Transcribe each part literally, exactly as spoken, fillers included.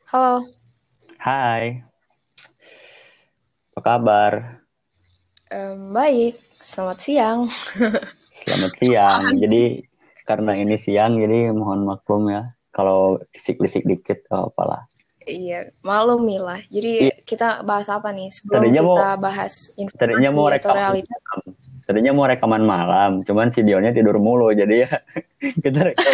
Halo, Hai, apa kabar? em, baik. Selamat siang. Selamat siang. Apaan Jadi sih? karena ini siang, jadi mohon maklum ya. Kalau bisik-bisik dikit, gak apalah. Iya, maklum Mila. Jadi Iya, kita bahas apa nih? Sebelum tadinya mau kita bahas tadinya informasi mau atau rekaman realitas, malam. Tadinya mau rekaman malam, cuman si Dionnya tidur mulu, jadi ya kita rekam.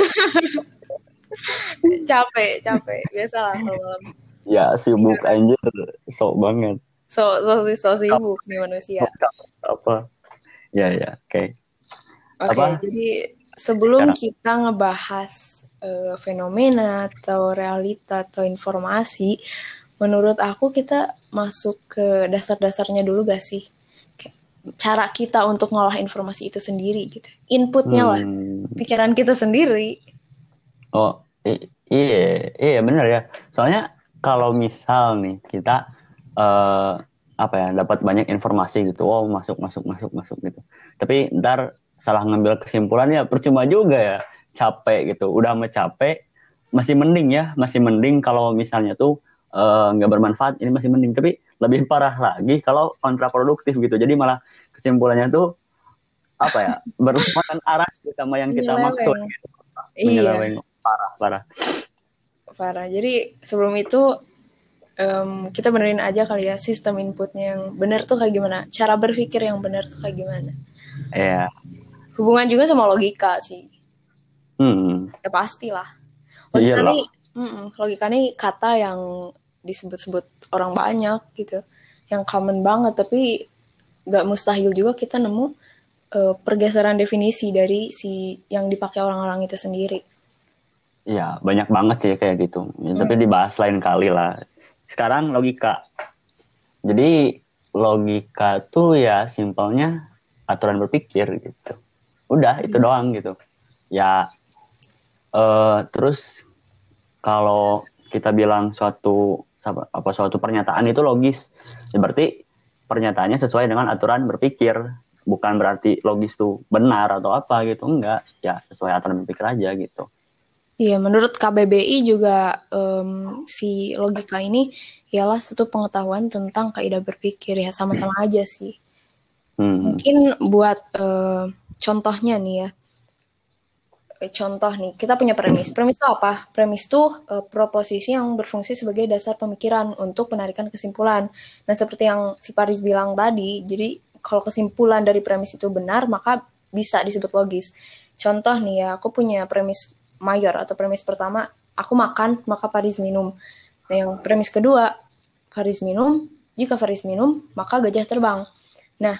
capek, capek. Biasalah kalau malam Ya sibuk tiduran. anjir, sok banget. So, so, so Kamu sibuk nih manusia. apa? Ya ya, oke. Oke, Apa? jadi sebelum Sekarang kita ngebahas eh, fenomena atau realita atau informasi, menurut aku kita masuk ke dasar-dasarnya dulu gak sih? Kayak cara kita untuk ngolah informasi itu sendiri gitu. Inputnya lah, hmm, pikiran kita sendiri. oh i- iya iya bener ya. Soalnya kalau misal nih kita eh, apa ya dapat banyak informasi gitu, wow masuk masuk masuk masuk gitu. Tapi ntar salah ngambil kesimpulan ya percuma juga ya, capek gitu. Udah mah capek, masih mending ya, masih mending kalau misalnya tuh eh, nggak bermanfaat ini masih mending. Tapi lebih parah lagi kalau kontraproduktif gitu. Jadi malah kesimpulannya tuh apa ya berlawanan arah sama yang kita maksud, Menyeleweng. Iya, menyeleweng parah parah. parah. Jadi sebelum itu em, kita benerin aja kali ya sistem inputnya yang benar tuh kayak gimana. Cara berpikir yang benar tuh kayak gimana. Ya, Hubungan juga sama logika sih. hmm, Ya pastilah. Logika iyalah. nih, mm-mm, logika nih kata yang disebut-sebut orang banyak gitu, yang common banget, tapi gak mustahil juga kita nemu eh, pergeseran definisi dari si yang dipakai orang-orang itu sendiri. Iya, banyak banget sih kayak gitu. Ya, tapi Hmm. dibahas lain kali lah. Sekarang logika. Jadi logika tuh ya simpelnya aturan berpikir gitu. Udah itu doang gitu. Ya eh, terus kalau kita bilang suatu apa suatu pernyataan itu logis, ya berarti pernyataannya sesuai dengan aturan berpikir. Bukan berarti logis tuh benar atau apa gitu, enggak. Ya sesuai aturan berpikir aja gitu. Iya, menurut K B B I juga em, si logika ini ialah satu pengetahuan tentang kaidah berpikir, ya sama-sama aja sih. Hmm. Mungkin buat eh, contohnya nih ya, contoh nih, kita punya premis. Premis itu apa? Premis itu uh, proposisi yang berfungsi sebagai dasar pemikiran untuk penarikan kesimpulan. Nah, seperti yang si Paris bilang tadi, jadi kalau kesimpulan dari premis itu benar, maka bisa disebut logis. Contoh nih ya, aku punya premis mayor atau premis pertama, aku makan, maka Paris minum. Nah, yang premis kedua, Paris minum, jika Paris minum, maka gajah terbang. Nah,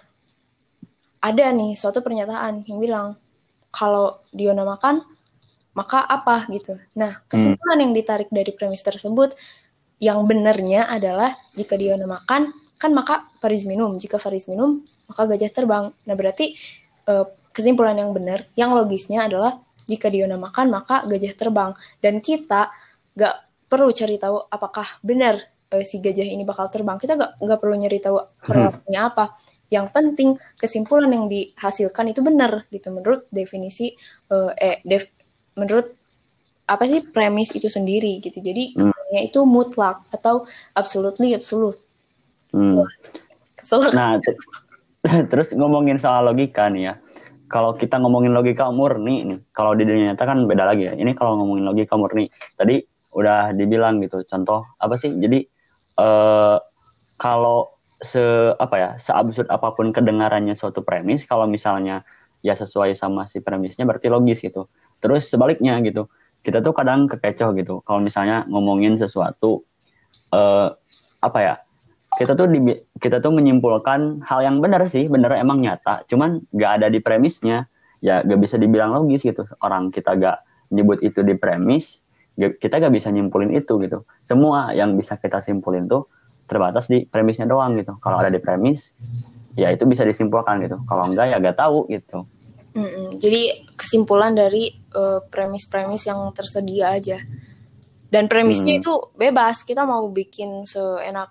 ada nih suatu pernyataan yang bilang, kalau Diona makan, maka apa gitu. Nah, Hmm. kesimpulan yang ditarik dari premis tersebut yang benarnya adalah jika dia makan, kan maka Faris minum. Jika Faris minum, maka gajah terbang. Nah, berarti eh, kesimpulan yang benar, yang logisnya adalah jika Diona makan, maka gajah terbang. Dan kita gak perlu cari tahu apakah benar eh, si gajah ini bakal terbang. Kita gak, gak perlu nyari tahu korelasinya apa. Yang penting kesimpulan yang dihasilkan itu benar gitu menurut definisi eh, eh def, menurut apa sih premis itu sendiri gitu. Jadi Hmm. keduanya itu mutlak atau absolutely absolute. Hmm. Kesel. Nah, t- terus ngomongin soal logika nih ya. Kalau kita ngomongin logika murni nih, kalau di dunia nyata kan beda lagi ya. Ini kalau ngomongin logika murni, tadi udah dibilang gitu. Contoh apa sih? Jadi eh, kalau se apa ya, seabsurd apapun kedengarannya suatu premis, kalau misalnya ya sesuai sama si premisnya berarti logis gitu. Terus sebaliknya gitu. Kita tuh kadang kekecoh gitu. Kalau misalnya ngomongin sesuatu eh, apa ya? kita tuh di, kita tuh menyimpulkan hal yang benar sih, benar emang nyata, cuman gak ada di premisnya, ya gak bisa dibilang logis gitu. Orang kita gak nyebut itu di premis, gak, kita gak bisa nyimpulin itu gitu. Semua yang bisa kita simpulin tuh terbatas di premisnya doang gitu. Kalau ada di premis, ya itu bisa disimpulkan gitu. Kalau enggak ya gak tahu gitu. Mm-mm. Jadi kesimpulan dari uh, premis-premis yang tersedia aja. Dan premisnya Hmm. itu bebas, kita mau bikin seenak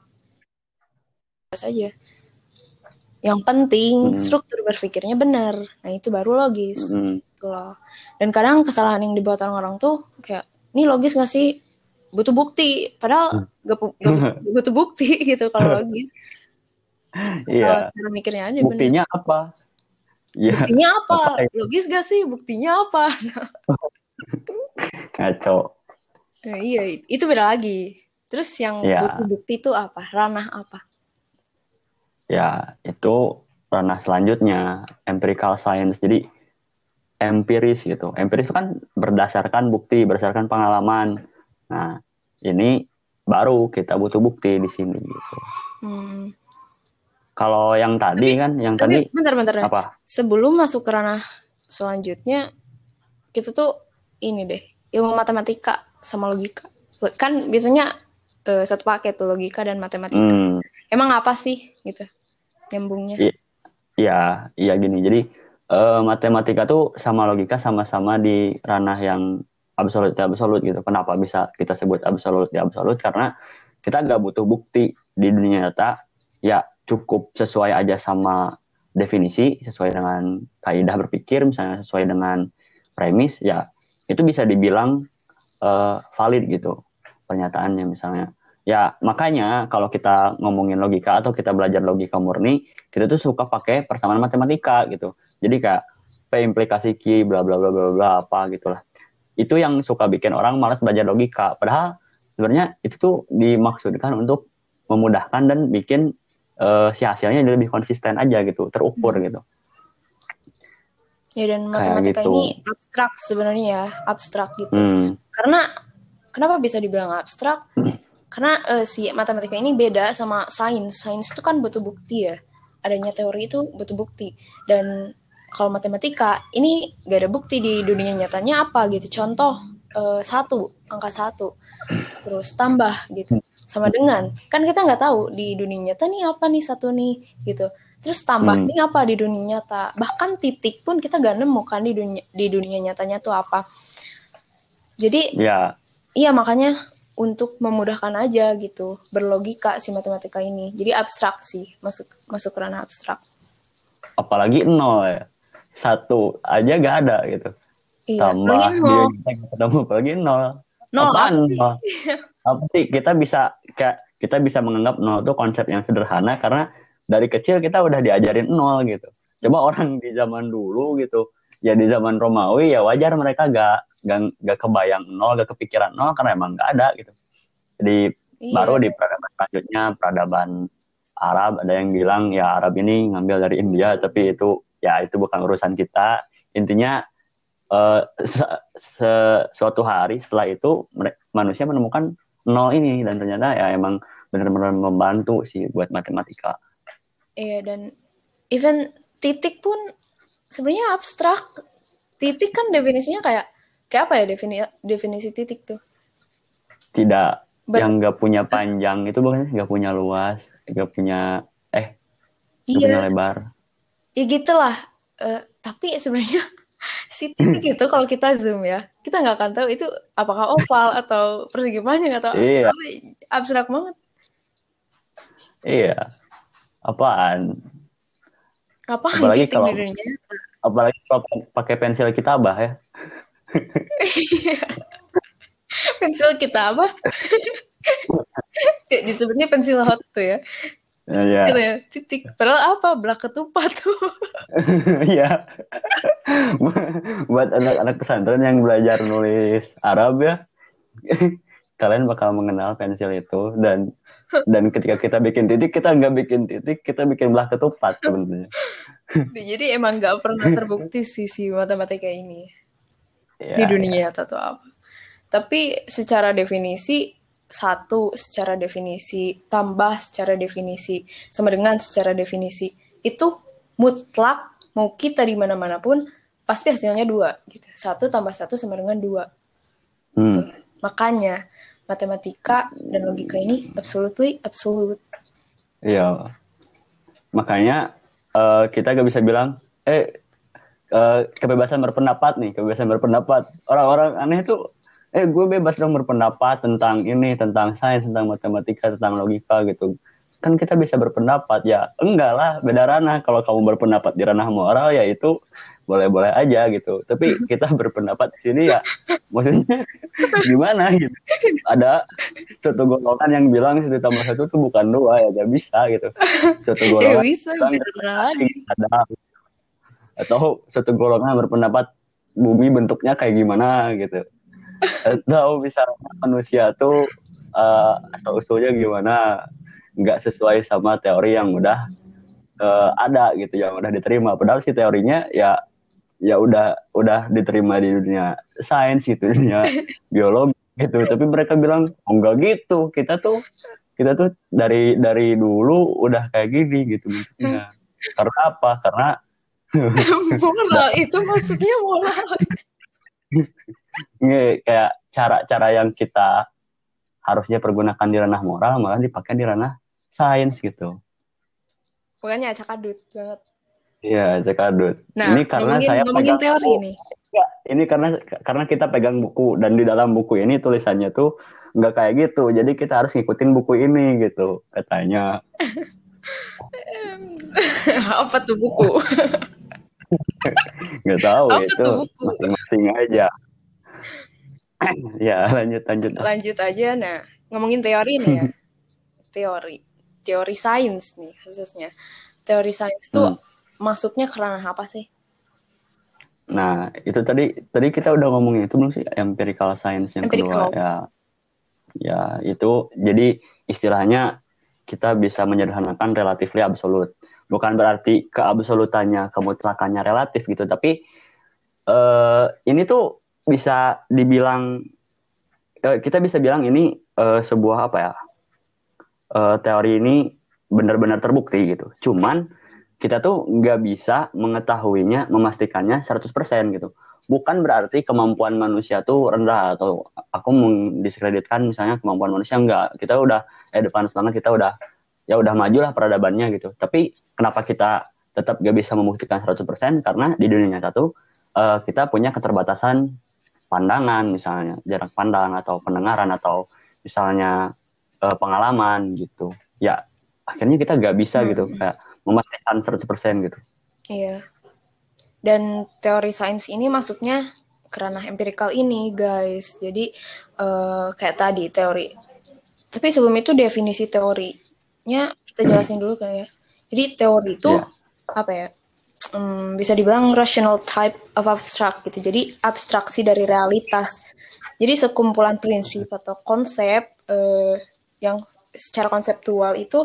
saja. Yang penting Hmm. struktur berpikirnya benar. Nah, itu baru logis. Hmm. Gitu loh. Dan kadang kesalahan yang dibuat orang-orang tuh kayak, ini logis gak sih? butuh bukti, padahal gak, pu- gak butuh, gak butuh bukti gitu kalau logis. Iya. Cara mikirnya aja Buktinya bener. apa? Ya, Buktinya apa? apa ya? Logis gak sih? Buktinya apa? Ngaco. Nah, iya, itu beda lagi. Terus yang Ya, butuh bukti itu apa? Ranah apa? ya itu ranah selanjutnya empirical science. Jadi empiris gitu. Empiris itu kan berdasarkan bukti, berdasarkan pengalaman. Nah, ini baru kita butuh bukti di sini gitu. Hmm. Kalau yang tadi Tapi, kan, yang tapi tadi bentar-bentar ya. apa? Sebelum masuk ke ranah selanjutnya, kita tuh ini deh, ilmu matematika sama logika. Kan biasanya eh, satu paket tuh logika dan matematika. Hmm, Emang apa sih gitu nyambungnya? i- iya, iya gini. Jadi eh, matematika tuh sama logika sama-sama di ranah yang absolut absolut gitu. Kenapa bisa kita sebut absolut ya absolut? Karena kita nggak butuh bukti di dunia nyata. Ya cukup sesuai aja sama definisi, sesuai dengan kaidah berpikir, misalnya sesuai dengan premis, ya itu bisa dibilang uh, valid gitu pernyataannya misalnya. Ya makanya kalau kita ngomongin logika atau kita belajar logika murni, kita tuh suka pakai persamaan matematika gitu. Jadi kayak P implikasi Q bla bla bla bla bla apa gitulah. Itu yang suka bikin orang malas belajar logika. Padahal sebenarnya itu tuh dimaksudkan untuk memudahkan dan bikin uh, si hasilnya lebih konsisten aja gitu, terukur Hmm. gitu. Ya dan Kayak matematika gitu. ini abstrak sebenarnya ya, abstrak gitu. Hmm. Karena kenapa bisa dibilang abstrak? Karena uh, si matematika ini beda sama sains. Sains itu kan butuh bukti ya. Adanya teori itu butuh bukti. Dan kalau matematika ini gak ada bukti di dunia nyatanya apa gitu. Contoh uh, satu, angka satu, terus tambah gitu. Sama dengan, kan kita nggak tahu di dunia nyata nih apa nih satu nih gitu. Terus tambah Hmm. nih apa di dunia nyata. Bahkan titik pun kita gak nemu kan di dunia di dunia nyatanya tuh apa. Jadi Ya. iya makanya untuk memudahkan aja gitu berlogika si matematika ini. Jadi abstrak sih, masuk masuk ranah abstrak. Apalagi nol ya. Satu aja gak ada gitu. Iya, Tambah apalagi dia nol. kita ketemu apalagi nol. Nol Apaan apa sih? nol? Apa sih kita bisa kayak kita bisa menganggap nol itu konsep yang sederhana karena dari kecil kita udah diajarin nol gitu. Coba orang di zaman dulu gitu, ya di zaman Romawi ya wajar mereka gak gak, gak kebayang nol, gak kepikiran nol karena emang gak ada gitu. Jadi Iya. baru di peradaban selanjutnya peradaban Arab ada yang bilang ya Arab ini ngambil dari India tapi itu ya itu bukan urusan kita. Intinya uh, se- se- suatu hari setelah itu manusia menemukan nol ini dan ternyata ya emang benar-benar membantu sih buat matematika. Iya dan even titik pun sebenarnya abstrak. Titik kan definisinya kayak kayak apa ya defini, definisi titik tuh? Tidak Ber- yang nggak punya panjang itu bukan nggak punya luas, nggak punya eh nggak iya. punya lebar. Ya gitulah. Uh, tapi sebenarnya si titik itu kalau kita zoom ya, kita nggak akan tahu itu apakah oval atau persegi panjang atau Iya. apa, abstrak banget. Iya. Apaan? Apaan Apalagi titik kalau di dunia? apalagi kalau pakai pensil kitabah ya. Pensil kita apa? Disebutnya pensil hot tuh ya. Iya. Gitu ya, titik. Padahal apa? Belak ketupat tuh. Iya. Buat anak-anak pesantren yang belajar nulis Arab ya, kalian bakal mengenal pensil itu dan dan ketika kita bikin titik kita nggak bikin titik, kita bikin belah ketupat sebenarnya. Jadi emang nggak pernah terbukti sih si matematika ini Ya, di dunia ya. atau apa. Tapi secara definisi satu, secara definisi tambah, secara definisi sama dengan secara definisi itu mutlak mau kita di mana-mana pun pasti hasilnya dua gitu. Satu tambah satu sama dengan dua. Hmm. Makanya matematika dan logika ini absolutely absolute. Iya. Makanya uh, kita gak bisa bilang eh uh, kebebasan berpendapat nih, kebebasan berpendapat. Orang-orang aneh itu eh gue bebas dong berpendapat tentang ini, tentang sains, tentang matematika, tentang logika gitu. Kan kita bisa berpendapat ya. Enggak lah, beda ranah. Kalau kamu berpendapat di ranah moral ya itu boleh-boleh aja gitu. Tapi kita berpendapat di sini ya, maksudnya gimana gitu. Ada satu golongan yang bilang satu tambah satu itu bukan dua, ya gak bisa gitu. Satu golongan eh, bisa bilang lagi. ada, atau satu golongan berpendapat bumi bentuknya kayak gimana gitu. Atau misalnya manusia tuh uh, asal-usulnya gimana, nggak sesuai sama teori yang udah uh, ada gitu, yang udah diterima. Padahal si teorinya ya ya udah udah diterima di dunia sains gitu, dunia biologi gitu. Tapi mereka bilang oh, enggak gitu, kita tuh kita tuh dari dari dulu udah kayak gini gitu maksudnya. Karena apa? Karena moral itu maksudnya moral. Ini kayak cara-cara yang kita harusnya pergunakan di ranah moral malah dipakai di ranah sains gitu. Pokoknya acak adut banget. Iya, acak adut. Nah, ini karena ngomongin, saya ngomongin pegang teori buku. nih. Ya, ini karena karena kita pegang buku dan di dalam buku ini tulisannya tuh nggak kayak gitu. Jadi kita harus ngikutin buku ini gitu katanya. Apa tuh buku? Nggak tahu Apa itu tuh buku? masing-masing aja. Ya lanjut lanjut. Lanjut aja. Nah, ngomongin teori nih ya. Teori, teori sains nih khususnya. Teori sains tuh hmm. masuknya ke ranah apa sih? Nah, itu tadi tadi kita udah ngomongin itu belum sih, empirical science yang empirical. Kedua ya. Ya, itu jadi istilahnya kita bisa menyederhanakan relatively absolute. Bukan berarti keabsolutannya, kemutlakannya relatif gitu, tapi uh, ini tuh bisa dibilang uh, kita bisa bilang ini uh, sebuah apa ya? Uh, teori ini benar-benar terbukti gitu. Cuman kita tuh nggak bisa mengetahuinya, memastikannya seratus persen gitu. Bukan berarti kemampuan manusia tuh rendah atau aku mendiskreditkan misalnya kemampuan manusia, enggak. Kita udah advance banget, kita udah ya udah maju lah peradabannya gitu. Tapi kenapa kita tetap nggak bisa membuktikan seratus persen? Karena di dunia nyata tuh uh, kita punya keterbatasan pandangan misalnya, jarak pandang atau pendengaran atau misalnya uh, pengalaman gitu. Ya akhirnya kita nggak bisa hmm. gitu kayak memastikan seratus persen gitu. Iya. Dan teori sains ini masuknya ke ranah empirical ini, guys. Jadi uh, kayak tadi teori. Tapi sebelum itu definisi teorinya kita jelasin dulu kayak ya. Jadi teori itu yeah. apa ya? Um, bisa dibilang rational type of abstract gitu. Jadi abstraksi dari realitas. Jadi sekumpulan prinsip atau konsep uh, yang secara konseptual itu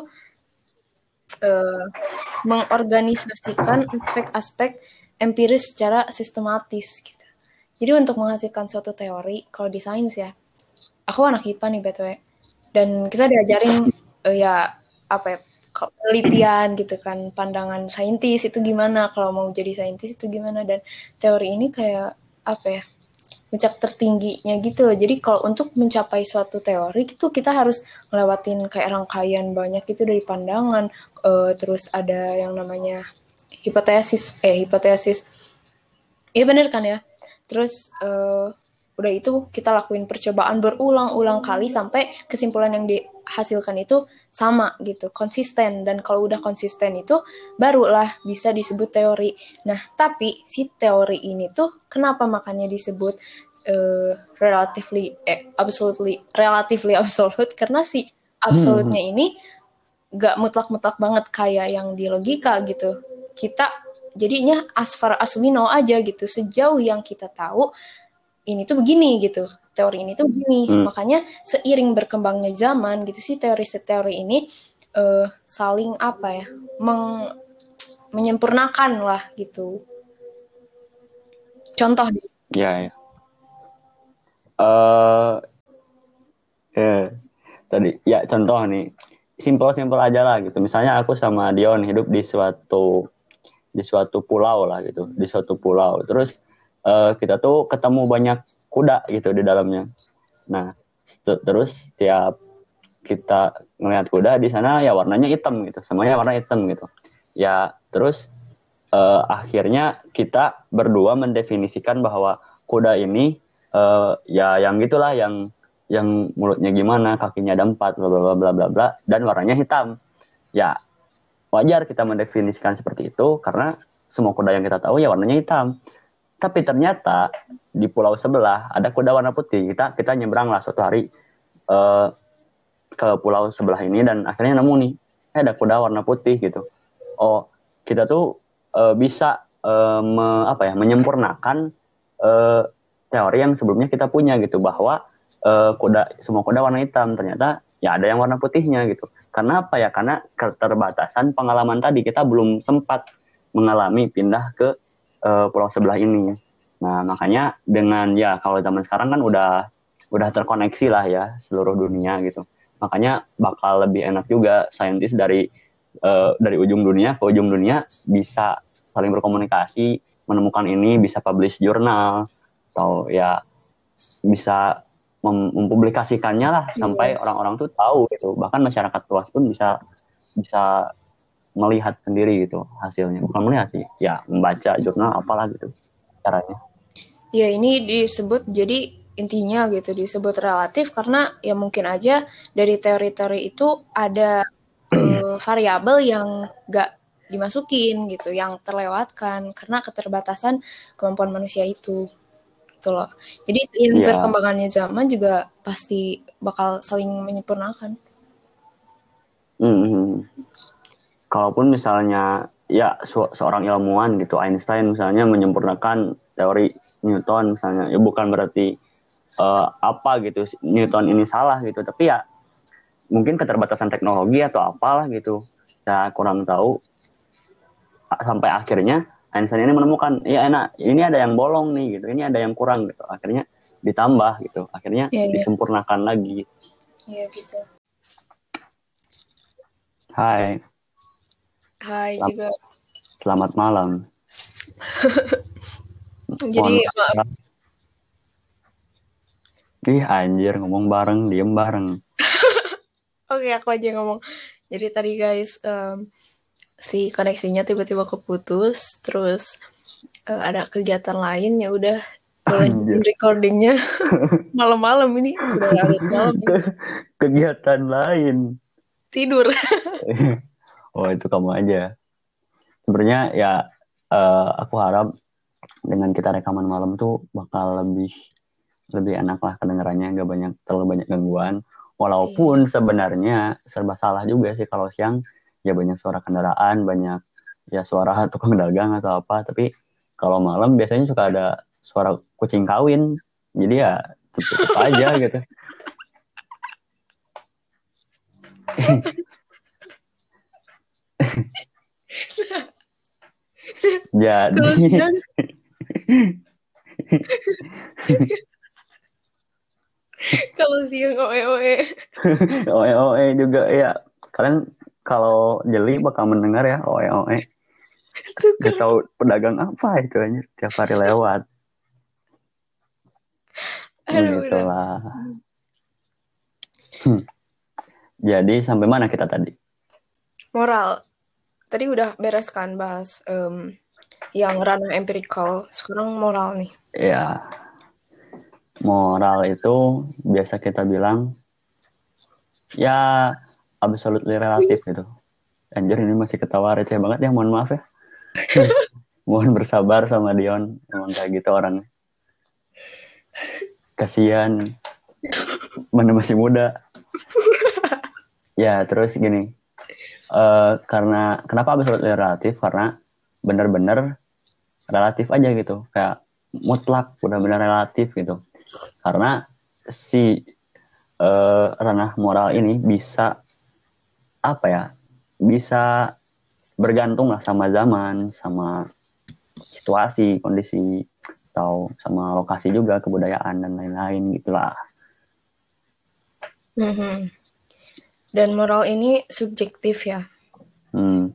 uh, mengorganisasikan aspek-aspek empiris secara sistematis gitu. Jadi untuk menghasilkan suatu teori, kalau di sains ya, aku anak I P A nih B T W, dan kita diajarin uh, ya apa ya, penelitian gitu kan, pandangan saintis itu gimana, kalau mau jadi saintis itu gimana, dan teori ini kayak apa ya, puncak tertingginya gitu loh. Jadi kalau untuk mencapai suatu teori itu kita harus ngelewatin kayak rangkaian banyak gitu dari pandangan, uh, terus ada yang namanya hipotesis, eh hipotesis, iya bener kan ya. Terus uh, udah itu kita lakuin percobaan berulang-ulang kali sampai kesimpulan yang dihasilkan itu sama gitu, konsisten. Dan kalau udah konsisten itu barulah bisa disebut teori. Nah tapi si teori ini tuh kenapa makanya disebut uh, relatively, eh absolutely, relatively absolute, karena si absolutnya hmm. ini gak mutlak-mutlak banget kayak yang di logika gitu. Kita jadinya as far as we know aja gitu, sejauh yang kita tahu ini tuh begini gitu, teori ini tuh begini. Hmm. Makanya seiring berkembangnya zaman gitu sih, teori-teori ini uh, saling apa ya, meng, menyempurnakan lah gitu. Contoh deh. Ya ya. Uh, ya tadi ya contoh nih, simpel-simpel aja lah gitu. Misalnya aku sama Dion hidup di suatu di suatu pulau lah gitu, di suatu pulau. Terus uh, kita tuh ketemu banyak kuda gitu di dalamnya. Nah, st- terus setiap kita ngelihat kuda di sana ya warnanya hitam gitu, semuanya warna hitam gitu. Ya, terus uh, akhirnya kita berdua mendefinisikan bahwa kuda ini uh, ya yang gitulah, yang yang mulutnya gimana, kakinya ada empat, bla bla bla bla bla, dan warnanya hitam. Ya wajar kita mendefinisikan seperti itu karena semua kuda yang kita tahu ya warnanya hitam. Tapi ternyata di pulau sebelah ada kuda warna putih. Kita kita nyebrang lah suatu hari uh, ke pulau sebelah ini dan akhirnya nemu nih, eh, ada kuda warna putih gitu. Oh, kita tuh uh, bisa uh, me, apa ya menyempurnakan uh, teori yang sebelumnya kita punya gitu, bahwa uh, kuda semua kuda warna hitam. Ternyata ya ada yang warna putihnya gitu. Karena apa ya? Karena keterbatasan pengalaman tadi, kita belum sempat mengalami pindah ke uh, pulau sebelah ini. Nah, makanya dengan ya kalau zaman sekarang kan udah udah terkoneksi lah ya seluruh dunia gitu. Makanya bakal lebih enak juga saintis dari uh, dari ujung dunia ke ujung dunia bisa saling berkomunikasi, menemukan ini, bisa publish jurnal atau ya bisa mem- mempublikasikannya lah sampai Iya. orang-orang tuh tahu gitu. Bahkan masyarakat luas pun bisa bisa melihat sendiri gitu hasilnya. Bukan melihat sih, ya membaca jurnal apalah gitu caranya. Ya ini disebut, jadi intinya gitu disebut relatif karena ya mungkin aja dari teori-teori itu ada uh, variabel yang gak dimasukin gitu, yang terlewatkan karena keterbatasan kemampuan manusia itu gitu loh. Jadi seiring Iya. perkembangannya zaman juga pasti bakal saling menyempurnakan. Hmm. Kalaupun misalnya ya se- seorang ilmuwan gitu, Einstein misalnya menyempurnakan teori Newton misalnya, ya bukan berarti uh, apa gitu Newton ini salah gitu, tapi ya mungkin keterbatasan teknologi atau apalah gitu, saya kurang tahu, sampai akhirnya Einstein ini menemukan ya enak ini ada yang bolong nih gitu, ini ada yang kurang gitu, akhirnya ditambah gitu, akhirnya Ya, ya. disempurnakan lagi. Iya gitu. Hai. Hai Selamat, juga. selamat malam. Jadi Mohon maaf. maaf. Ih anjir, ngomong bareng, diem bareng. Oke, aku aja ngomong. Jadi tadi guys, um, si koneksinya tiba-tiba keputus, terus uh, ada kegiatan lain, ya udah lanjutin recordingnya malam-malam ini udah larut malam ya. Ke- kegiatan lain. Tidur. Oh itu kamu aja. Sebenarnya ya uh, aku harap dengan kita rekaman malam tuh bakal lebih lebih enak lah kedengarannya, nggak banyak terlalu banyak gangguan. Walaupun sebenarnya serba salah juga sih kalau siang, ya banyak suara kendaraan, banyak ya suara tukang dagang atau apa. Tapi kalau malam biasanya suka ada suara kucing kawin, jadi ya tutup aja gitu. Kalau Jadi siang, kalau siang oe oe. oe oe juga ya. Kalian kalau jeli bakal mendengar ya oe oe. Gak tahu pedagang apa itu aja tiap hari lewat. Aduh, udah. Begitulah. Hmm. Jadi sampai mana kita tadi? Moral. Tadi udah beres kan bahas um, yang ranah empirical. Sekarang moral nih. Ya, moral itu biasa kita bilang ya absolutely relatif gitu. Anjir ini masih ketawa receh banget ya, mohon maaf ya. Mohon bersabar sama Dion, emang kayak gitu orangnya. Kasihan, mana masih muda. Ya terus gini, uh, karena kenapa absolutely relatif? Karena benar-benar relatif aja gitu, kayak mutlak udah benar relatif gitu. Karena si uh, ranah moral ini bisa apa ya? Bisa bergantung lah sama zaman, sama situasi, kondisi, atau sama lokasi juga, kebudayaan dan lain-lain gitulah. Mm-hmm. Dan moral ini subjektif ya. Hmm.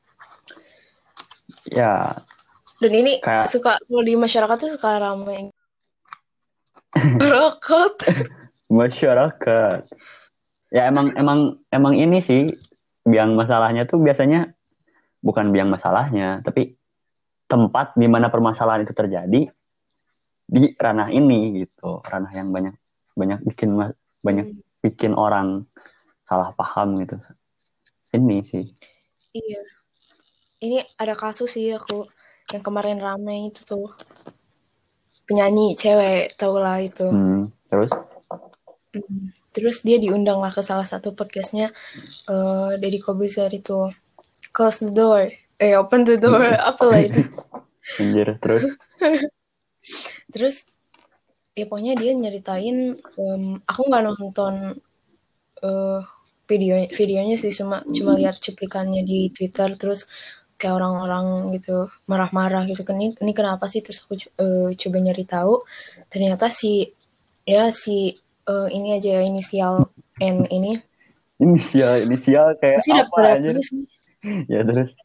Ya. Dan ini kayak suka kalau di masyarakat tuh suka ramai. Masyarakat. Masyarakat. Ya emang emang emang ini sih biang masalahnya tuh biasanya bukan biang masalahnya, tapi tempat di mana permasalahan itu terjadi di ranah ini gitu, ranah yang banyak banyak bikin banyak Hmm. bikin orang salah paham gitu. Ini sih. Iya. Ini ada kasus sih aku yang kemarin rame itu tuh penyanyi cewek, tau lah itu. Hmm, terus? Hmm. Terus dia diundang lah ke salah satu podcastnya uh, Deddy Kobuzer itu. Close the door, eh open the door, apalah itu. Anjir, terus? Terus ya pokoknya dia nyeritain, um, aku nggak nonton uh, video videonya sih, cuma cuma lihat cuplikannya di Twitter. Terus kayak orang-orang gitu marah-marah gitu kan, ini, ini kenapa sih. Terus aku uh, coba nyari tahu, ternyata si ya si uh, ini aja ya, inisial N ini Inisial, inisial kayak pasti udah apa pada anjir? tahu sih. Ya terus?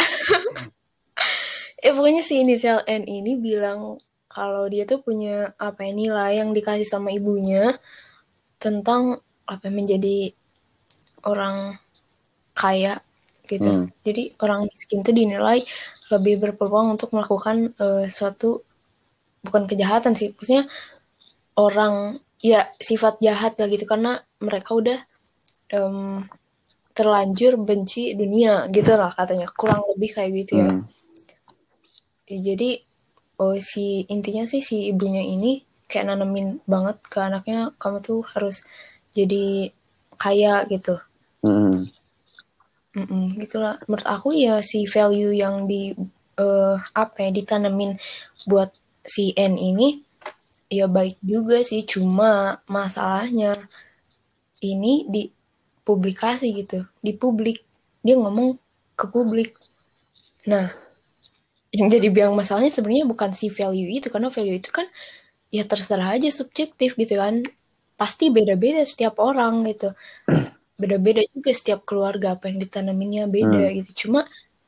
Eh pokoknya si inisial N ini bilang kalau dia tuh punya apa ya, nilai yang dikasih sama ibunya tentang apa menjadi orang kaya gitu. Hmm. Jadi orang miskin tuh dinilai lebih berpeluang untuk melakukan uh, suatu, bukan kejahatan sih, maksudnya orang ya sifat jahat lah gitu, karena mereka udah um, terlanjur benci dunia gitu lah katanya, kurang lebih kayak gitu ya. Hmm. Ya jadi oh, si intinya sih si ibunya ini kayak nanemin banget ke anaknya, kamu tuh harus jadi kaya gitu. Hmm. Mm-mm, gitulah. Menurut aku ya si value yang di uh, apa ya ditanemin buat si N ini ya baik juga sih, cuma masalahnya ini di publikasi gitu, di publik, dia ngomong ke publik. Nah, yang jadi biang masalahnya sebenarnya bukan si value itu, karena value itu kan ya terserah aja, subjektif gitu kan, pasti beda-beda setiap orang gitu, beda-beda juga setiap keluarga apa yang ditanaminnya beda Hmm. gitu. Cuma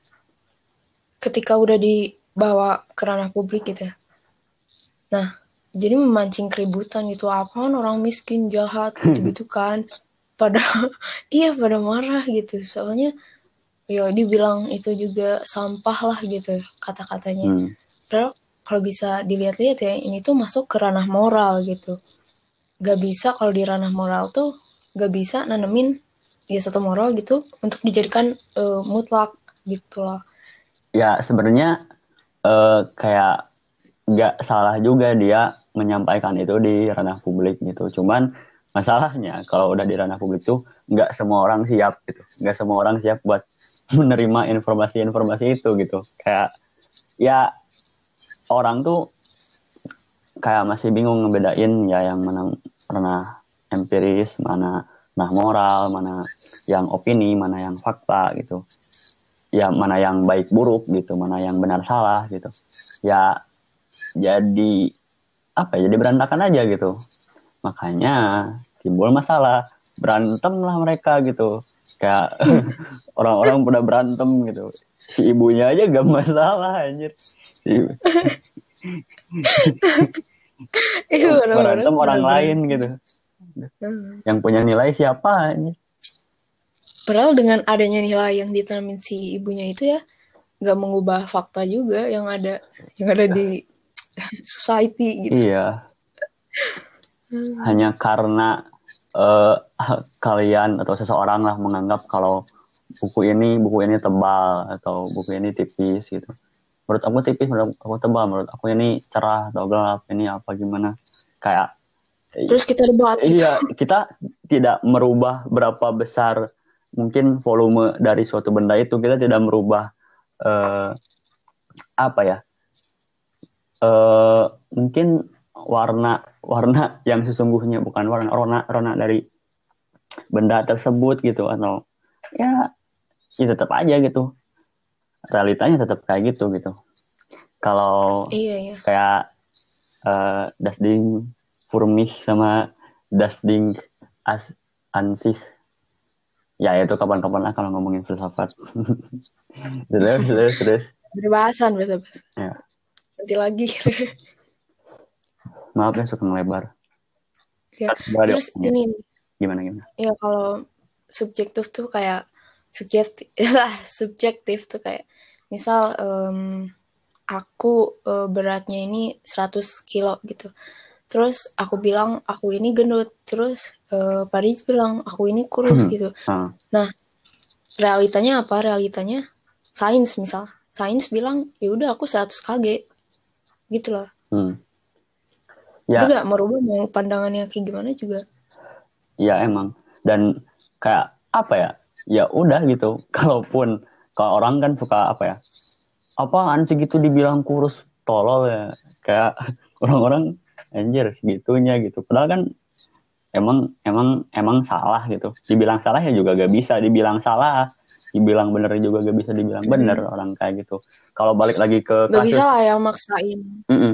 ketika udah dibawa ke ranah publik gitu, nah jadi memancing keributan gitu, apaan orang miskin jahat gitu-gitu kan, pada iya pada marah gitu, soalnya ya dibilang itu juga sampah lah gitu kata-katanya. Hmm. Padahal kalau bisa dilihat-lihat ya, ini tuh masuk ke ranah moral gitu. Gak bisa kalau di ranah moral tuh gak bisa nanemin ya satu moral gitu untuk dijadikan uh, mutlak gitu loh. Ya sebenarnya uh, kayak nggak salah juga dia menyampaikan itu di ranah publik gitu. Cuman masalahnya kalau udah di ranah publik tuh nggak semua orang siap gitu. Nggak semua orang siap buat menerima informasi-informasi itu gitu. Kayak ya orang tuh kayak masih bingung ngebedain ya yang mana ranah empiris, mana ranah moral, mana yang opini, mana yang fakta gitu. Ya mana yang baik buruk gitu, mana yang benar salah gitu. Ya jadi apa ya, jadi berantakan aja gitu. Makanya timbul masalah, berantem lah mereka gitu, kayak orang-orang pada berantem gitu. Si ibunya aja gak masalah anjir, si... berantem orang lain gitu, yang punya nilai siapa anjir. Padahal dengan adanya nilai yang ditanamin si ibunya itu ya gak mengubah fakta juga yang ada yang ada di society gitu. Iya. Hmm. Hanya karena uh, kalian atau seseorang lah menganggap kalau buku ini buku ini tebal atau buku ini tipis gitu. Menurut aku tipis, menurut aku tebal, menurut aku ini cerah atau gelap, ini apa gimana. Kayak terus kita debat. Iya, gitu. Kita tidak merubah berapa besar mungkin volume dari suatu benda itu, kita tidak merubah uh, apa ya? Uh, mungkin warna warna yang sesungguhnya, bukan warna warna warna dari benda tersebut gitu, atau ya, ya tetap aja gitu, realitanya tetap kayak gitu gitu. Kalau iya, iya. kayak uh, das Ding für mich sama das Ding as ansih, ya itu kapan-kapan lah kalau ngomongin filsafat. terus terus terus berbahasan betul ya. Nanti lagi. Maaf ya suka ngelebar ya. Terus ya. Ini gimana gimana ya kalau subjektif tuh kayak subjektif lah subjektif tuh kayak misal um, aku uh, beratnya ini seratus kilo gitu, terus aku bilang aku ini gendut, terus uh, Paris bilang aku ini kurus gitu. Nah realitanya apa? Realitanya sains, misal sains bilang ya udah aku seratus K G gitu loh. Hmm. Ya. Ya. Gak merubah mau pandangannya kayak gimana juga. Ya emang. Dan kayak apa ya? Ya udah gitu. Kalaupun kalau orang kan suka apa ya? Apaan segitu dibilang kurus, tolol ya. Kayak orang-orang anjir segitunya gitu. Padahal kan emang emang emang salah gitu. Dibilang salah ya juga gak bisa dibilang salah. Dibilang bener juga gak bisa dibilang bener hmm. orang kayak gitu. Kalau balik lagi ke kasus, gak bisa lah yang maksain. Mm-mm.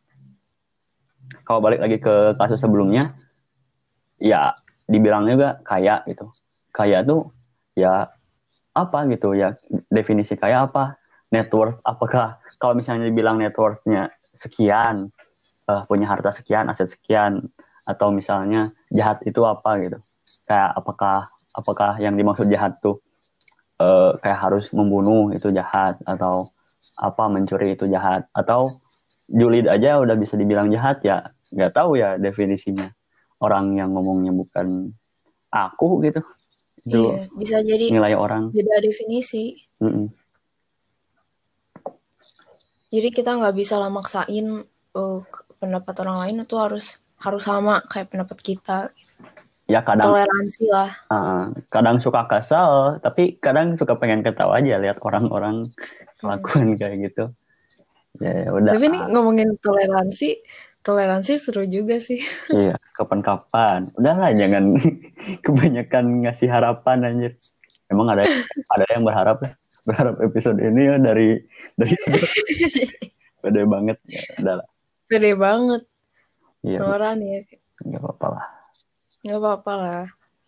Kalau balik lagi ke kasus sebelumnya, ya dibilang juga kaya gitu. Kaya tuh ya apa gitu ya, definisi kaya apa? Net worth apakah kalau misalnya dibilang net worth-nya sekian, uh, punya harta sekian, aset sekian, atau misalnya jahat itu apa gitu. Kayak apakah apakah yang dimaksud jahat tuh uh, kayak harus membunuh itu jahat, atau apa mencuri itu jahat, atau julid aja udah bisa dibilang jahat ya, nggak tahu ya definisinya. Orang yang ngomongnya bukan aku gitu. Itu iya, bisa jadi nilai orang. Beda definisi. Mm-mm. Jadi kita nggak bisa lah maksain uh, pendapat orang lain itu harus harus sama kayak pendapat kita. Ya kadang toleransi lah. Uh, kadang suka kesal, tapi kadang suka pengen ketawa aja lihat orang-orang lakukan hmm. kayak gitu. Ya udah. Tapi nih ngomongin toleransi, toleransi seru juga sih. Iya, kapan-kapan. Udahlah jangan kebanyakan ngasih harapan anjir. Emang ada ada yang berharap ya? Berharap episode ini ya dari dari pede banget ya, udahlah. Pede banget. Iya. Nora nih ya. Enggak apa-apa lah. Enggak apa-apa lah.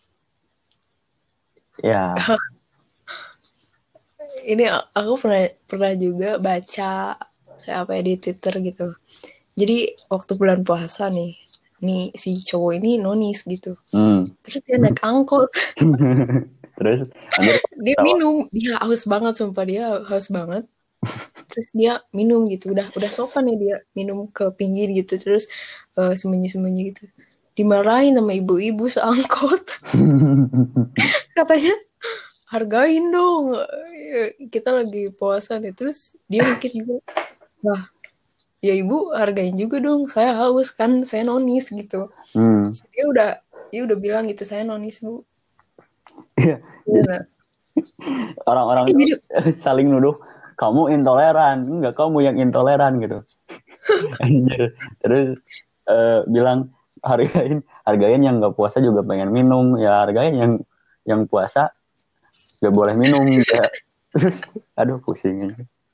Ya. Ini aku pernah pernah juga baca kayak apa ya di Twitter gitu. Jadi waktu bulan puasa nih, nih si cowok ini nonis gitu. Hmm. Terus dia naik angkot. Terus dia tawa. Minum, dia haus banget, sumpah dia haus banget. Terus dia minum gitu, udah udah sopan ya dia minum ke pinggir gitu, terus uh, sembunyi-sembunyi gitu. Dimarahin sama ibu-ibu seangkot. Katanya hargain dong, kita lagi puasa nih. Terus dia mikir juga, wah ya ibu hargain juga dong, saya haus kan, saya nonis gitu. Hmm. Dia udah dia udah bilang gitu, saya nonis bu. Iya. Ya, orang-orang jadi, saling nuduh kamu intoleran, enggak kamu yang intoleran gitu. Anjir. Terus uh, bilang hargain hargain yang nggak puasa juga pengen minum, ya hargain yang yang puasa nggak boleh minum ya. Terus aduh pusing.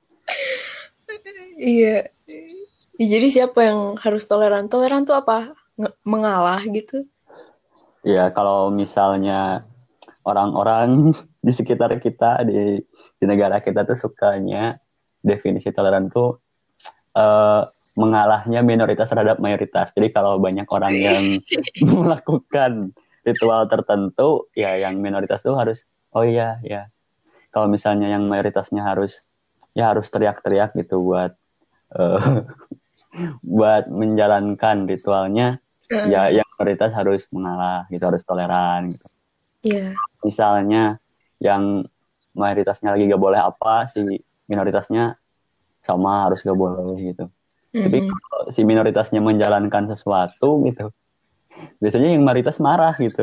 Iya. Ya, jadi siapa yang harus toleran? Toleran tuh apa? Nge- mengalah gitu? Ya kalau misalnya orang-orang di sekitar kita di di negara kita tuh sukanya definisi toleran tuh uh, mengalahnya minoritas terhadap mayoritas. Jadi kalau banyak orang yang melakukan ritual tertentu, ya yang minoritas tuh harus oh iya ya. Kalau misalnya yang mayoritasnya harus ya harus teriak-teriak gitu buat uh, buat menjalankan ritualnya, uh. ya yang mayoritas harus mengalah gitu, harus toleran gitu. Iya. Yeah. Misalnya yang mayoritasnya lagi gak boleh apa, si minoritasnya sama harus gak boleh gitu. Mm-hmm. Tapi kalau si minoritasnya menjalankan sesuatu gitu, biasanya yang mayoritas marah gitu.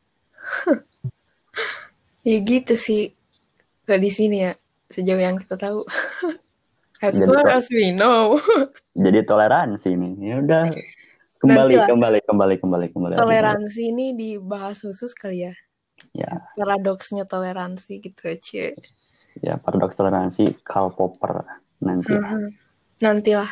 Ya gitu sih. Gak di sini ya, sejauh yang kita tahu. As far as we know. Jadi toleransi nih. Ya udah kembali kembali kembali kembali kembali. Toleransi lagi. Ini dibahas khusus kali ya. Ya. Paradoksnya toleransi gitu aja. Ya, paradoks toleransi Karl Popper nanti. Hmm, nantilah.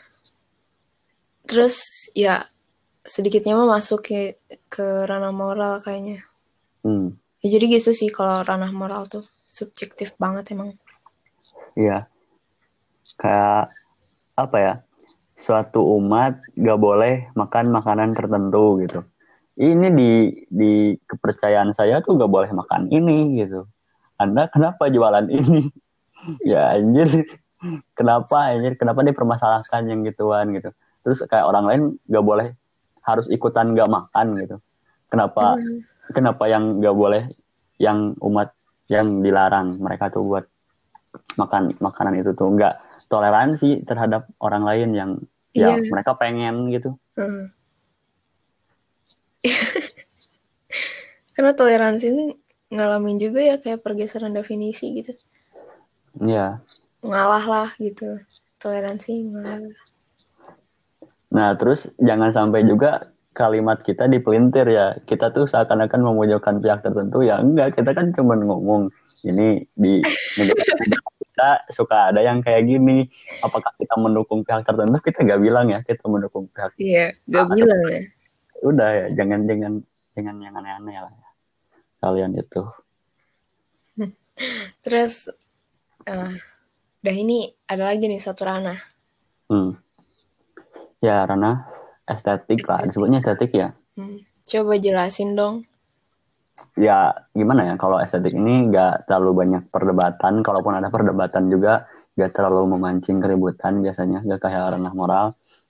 Terus ya sedikitnya mah masuk ke ke ranah moral kayaknya. Hmm. Ya, jadi gitu sih kalau ranah moral tuh subjektif banget emang. Iya. Kayak apa ya? Suatu umat gak boleh makan makanan tertentu gitu. Ini di di kepercayaan saya tuh gak boleh makan ini gitu. Anda kenapa jualan ini? Ya anjir. Kenapa anjir? Kenapa dipermasalahkan yang gituan gitu. Terus kayak orang lain gak boleh harus ikutan gak makan gitu. Kenapa hmm. kenapa yang gak boleh yang umat yang dilarang mereka tuh buat makan makanan itu tuh nggak toleransi terhadap orang lain yang ya Iya. mereka pengen gitu. Hmm. Karena toleransi ini ngalamin juga ya kayak pergeseran definisi gitu. Iya. Ngalah lah gitu. Toleransi ngalah. Nah, terus jangan sampai juga kalimat kita dipelintir ya. Kita tuh seakan-akan memojokkan pihak tertentu ya. Enggak, kita kan cuma ngomong ini di negara kita suka ada yang kayak gini. Apakah kita mendukung pihak tertentu? Kita nggak bilang ya kita mendukung pihak. Iya, gak Ah, bilang ya. udah ya, jangan jangan jangan yang aneh-aneh lah ya. Kalian itu. Terus, uh, udah ini ada lagi nih satu ranah. Hmm. Ya, ranah estetik, estetik lah, disebutnya estetik ya. Hmm. Coba jelasin dong. Ya, gimana ya, kalau estetik ini nggak terlalu banyak perdebatan, kalaupun ada perdebatan juga nggak terlalu memancing keributan biasanya, nggak kayak ranah moral.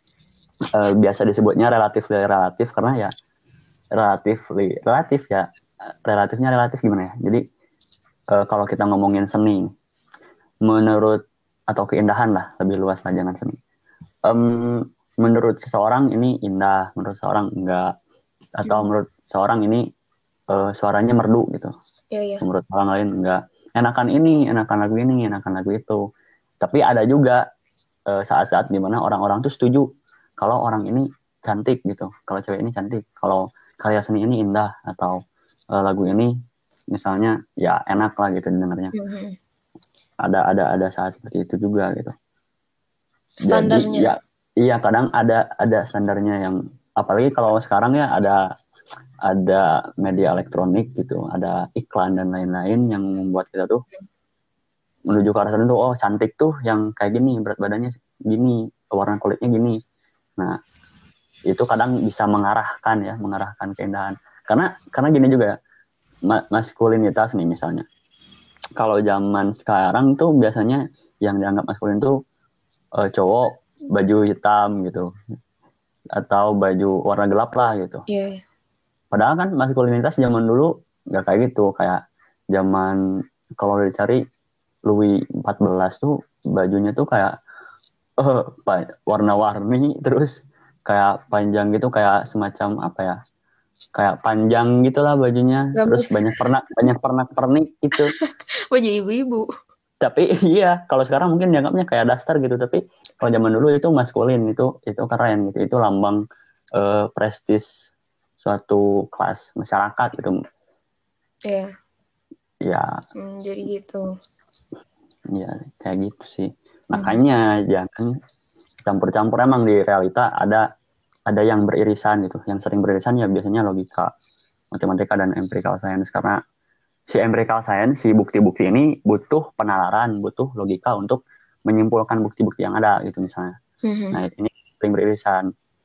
E, biasa disebutnya relatif relatif karena ya relatif relatif ya relatifnya relatif gimana ya. Jadi e, kalau kita ngomongin seni, menurut atau keindahan lah, lebih luas lah, jangan seni. Um, menurut seseorang ini indah, menurut seseorang enggak, atau hmm. menurut seseorang ini uh, suaranya merdu gitu. Ya, ya. Menurut orang lain enggak. Enakan ini, enakan lagu ini, enakan lagu itu. Tapi ada juga uh, saat-saat dimana orang-orang tuh setuju kalau orang ini cantik gitu, kalau cewek ini cantik, kalau karya seni ini indah, atau uh, lagu ini misalnya ya enak lah gitu dengarnya. Hmm. Ada ada ada saat seperti itu juga gitu. Standarnya. Jadi, ya, iya kadang ada ada standarnya yang apalagi kalau sekarang ya ada ada media elektronik gitu, ada iklan dan lain-lain yang membuat kita tuh menuju ke arah tertentu. Oh, cantik tuh yang kayak gini, berat badannya gini, warna kulitnya gini. Nah, itu kadang bisa mengarahkan ya, mengarahkan keindahan. Karena karena gini juga, maskulinitas nih misalnya. Kalau zaman sekarang tuh biasanya yang dianggap maskulin tuh uh, cowok baju hitam gitu, atau baju warna gelap lah gitu. Yeah. Padahal kan maskulinitas zaman dulu nggak kayak gitu. Kayak zaman kalau dicari Louis empat belas tuh bajunya tuh kayak uh, warna-warni, terus kayak panjang gitu, kayak semacam apa ya, kayak panjang gitulah bajunya. Gak terus bisa. banyak pernak banyak pernak pernik gitu. Baju ibu-ibu. Tapi iya, kalau sekarang mungkin dianggapnya kayak daster gitu, tapi kalau zaman dulu itu maskulin, itu itu keren gitu, itu lambang uh, prestis suatu kelas masyarakat gitu. Iya. Ya. Hmm, jadi gitu. Ya kayak gitu sih. Makanya hmm. jangan campur-campur. Emang di realita ada ada yang beririsan gitu, yang sering beririsan ya biasanya logika, matematika dan empirical science, karena si empirical science, si bukti-bukti ini butuh penalaran, butuh logika untuk menyimpulkan bukti-bukti yang ada gitu misalnya. Mm-hmm. Nah ini sering beririsan.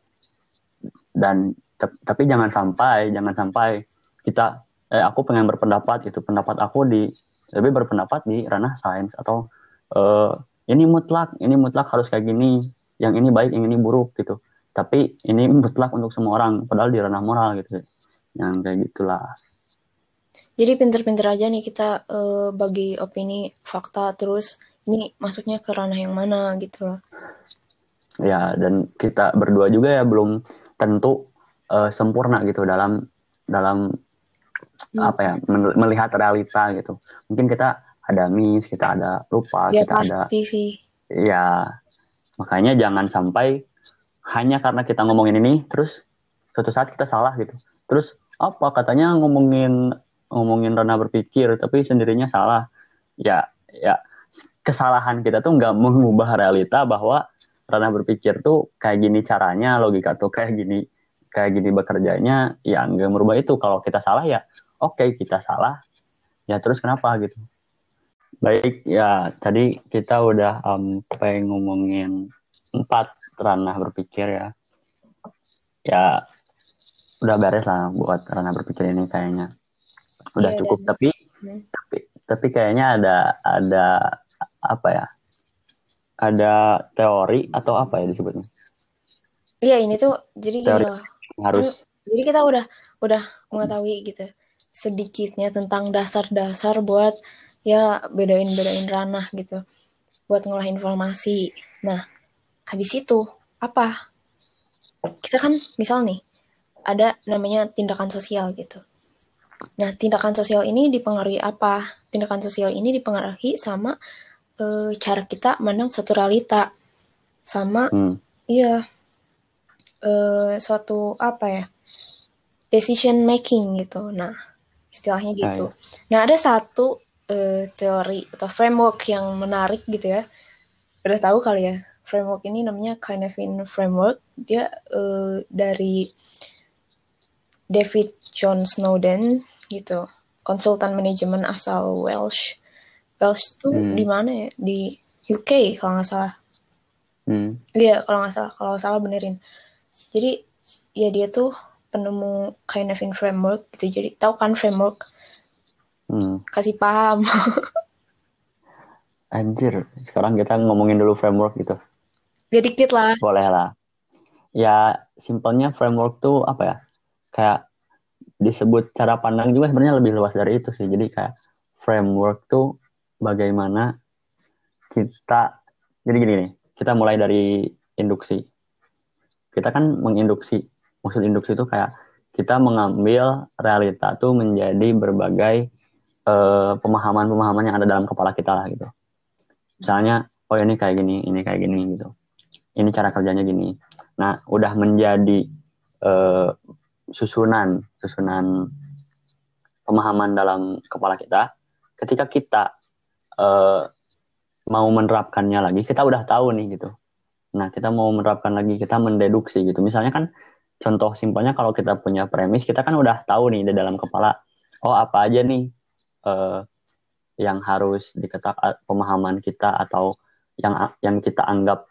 Dan t- tapi jangan sampai, jangan sampai kita, eh aku pengen berpendapat gitu, pendapat aku di lebih berpendapat di ranah sains, atau eh, ini mutlak, ini mutlak harus kayak gini, yang ini baik, yang ini buruk gitu. Tapi ini mutlak untuk semua orang, padahal di ranah moral gitu, yang kayak gitulah. Jadi pinter-pinter aja nih kita uh, bagi opini, fakta, terus ini masuknya ke ranah yang mana gitu loh. Ya, dan kita berdua juga ya belum tentu uh, sempurna gitu dalam dalam hmm. apa ya, melihat realita gitu. Mungkin kita ada miss, kita ada lupa, ya, kita pasti ada. Sih. Ya, makanya jangan sampai hanya karena kita ngomongin ini, terus suatu saat kita salah gitu. Terus apa katanya ngomongin ngomongin ranah berpikir tapi sendirinya salah. Ya ya kesalahan kita tuh nggak mengubah realita bahwa ranah berpikir tuh kayak gini caranya, logika tuh kayak gini kayak gini bekerjanya, ya nggak merubah itu. Kalau kita salah ya oke okay, kita salah, ya terus kenapa gitu. Baik ya, tadi kita udah sampai um, ngomongin empat ranah berpikir ya. Ya udah beres lah buat ranah berpikir ini kayaknya. Udah yeah, cukup dan... tapi hmm. tapi tapi kayaknya ada ada apa ya, ada teori atau apa ya disebutnya. Iya ini tuh jadi teori gini loh, harus kan, jadi kita udah udah mengetahui gitu sedikitnya tentang dasar-dasar buat ya bedain-bedain ranah gitu buat ngolah informasi. Nah, habis itu apa? Kita kan misal nih ada namanya tindakan sosial gitu. Nah, tindakan sosial ini dipengaruhi apa? Tindakan sosial ini dipengaruhi sama e, cara kita memandang suatu realita, sama Hmm. iya e, suatu apa ya, decision making gitu. Nah, istilahnya Ah, gitu. ya. Nah, ada satu e, teori atau framework yang menarik gitu ya. Udah tahu kali ya, framework ini namanya Cynefin Framework. Dia e, dari David John Snowden gitu, konsultan manajemen asal Welsh. Welsh tuh Hmm. di mana ya? Di U K kalau nggak salah. Hmm. Iya, kalau nggak salah. Kalau salah benerin. Jadi ya dia tuh penemu Cynefin Framework gitu. Jadi tahu kan framework? Hmm. Kasih paham. Anjir, sekarang kita ngomongin dulu framework gitu. Ya dikit lah. Boleh lah. Ya, simpelnya framework tuh apa ya? Kayak disebut cara pandang juga sebenarnya lebih luas dari itu sih. Jadi kayak framework tuh bagaimana kita, jadi gini nih, kita mulai dari induksi. Kita kan menginduksi, maksud induksi itu kayak kita mengambil realita tuh menjadi berbagai eh, pemahaman-pemahaman yang ada dalam kepala kita lah gitu. Misalnya, oh ini kayak gini, ini kayak gini gitu. Ini cara kerjanya gini. Nah, udah menjadi eh, susunan, susunan pemahaman dalam kepala kita. Ketika kita eh, mau menerapkannya lagi, kita udah tahu nih gitu. Nah, kita mau menerapkan lagi, kita mendeduksi gitu. Misalnya kan, contoh simpelnya kalau kita punya premis, kita kan udah tahu nih di dalam kepala, oh apa aja nih eh, yang harus diketak pemahaman kita atau yang yang kita anggap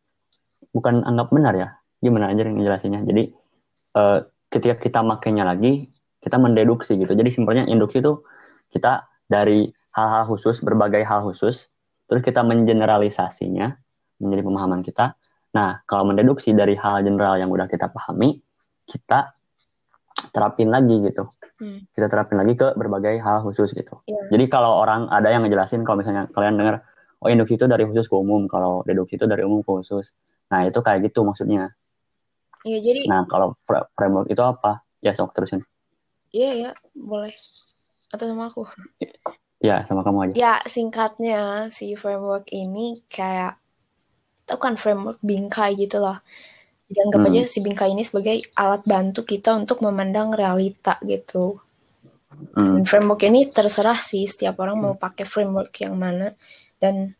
bukan anggap benar ya, gimana aja yang ngejelasinnya. Jadi eh, ketika kita makainya lagi, kita mendeduksi gitu. Jadi simpelnya induksi itu kita dari hal-hal khusus, berbagai hal khusus, terus kita mengeneralisasinya menjadi pemahaman kita. Nah, kalau mendeduksi dari hal general yang udah kita pahami, kita terapin lagi gitu. Hmm. Kita terapin lagi ke berbagai hal khusus gitu. Ya. Jadi kalau orang ada yang ngejelasin, kalau misalnya kalian dengar, oh induksi itu dari khusus ke umum, kalau deduksi itu dari umum ke khusus. Nah, itu kayak gitu maksudnya. Iya, jadi Nah, kalau framework itu apa? Ya, sok terusin. iya ya, boleh. Atau sama aku. Ya, sama kamu aja. Ya, singkatnya si framework ini kayak itu kan framework bingkai gitu loh. Jadi anggap Hmm. aja si bingkai ini sebagai alat bantu kita untuk memandang realita gitu. Hmm. Dan framework ini terserah sih setiap orang mau pakai framework yang mana. Dan